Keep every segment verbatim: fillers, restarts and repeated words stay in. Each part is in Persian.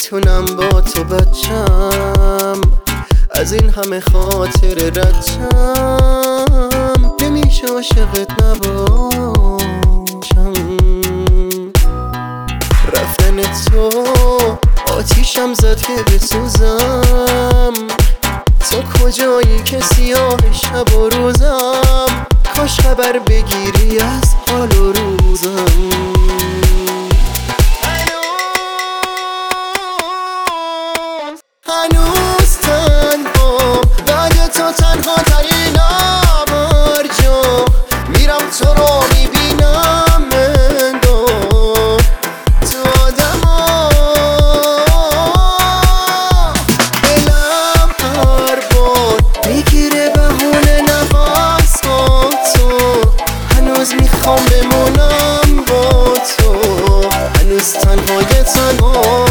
نمیتونم با تو بچم، از این همه خاطر ردم، نمیشه عاشقت نباشم. رفتن تو آتیشم زد که بسوزم، تو کجایی که سیاه شب و روزم، کاش خبر بگیری از حال و روزم. هنوز تنها بعد تو تنها ترینم، هر جا میرم تو رو میبینم انگار تو آدما. دلم هر بار میگیره بهونه نفس با تو، هنوز میخوام بمونم با تو، هنوز تنهای تنها.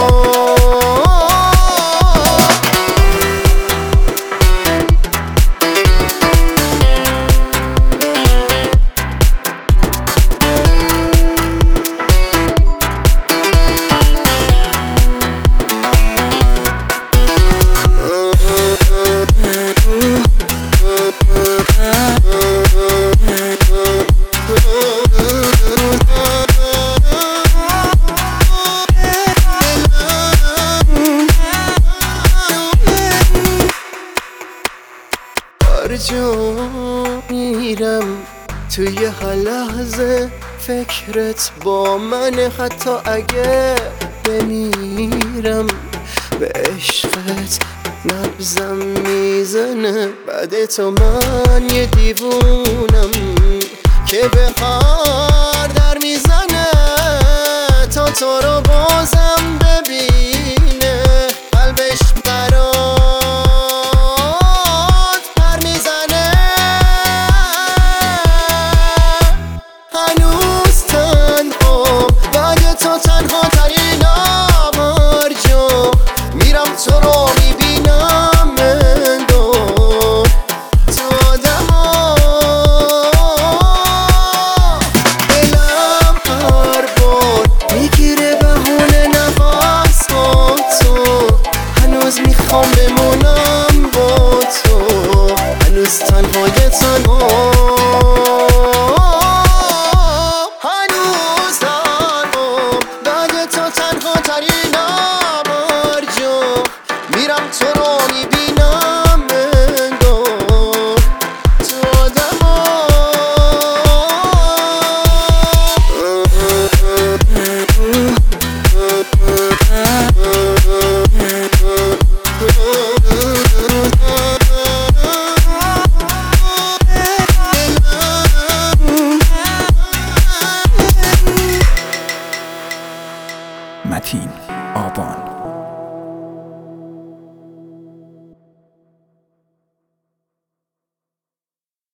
هر جا میرم توی هر لحظه فکرت با منه، حتی اگه بمیرم به عشقت نبضم میزنه. بعد تو من یه دیوونم که به هر در میزنه، تا تو رو بازم ببینه قلبش برات پر میزنه. هنوز تنها بعد تو تنها ترینم، هر جا میرم تو رو میبینم انگار تو آدما. دلم هر بار میگیره بهونه نفس با تو، هنوز میخوام بمونم با تو، هنوز تنهای تنها. هنوز تنها بعد تو تنها ترینم، هر جا میرم تو رو میبینم انگار تو آدما. متین آبان.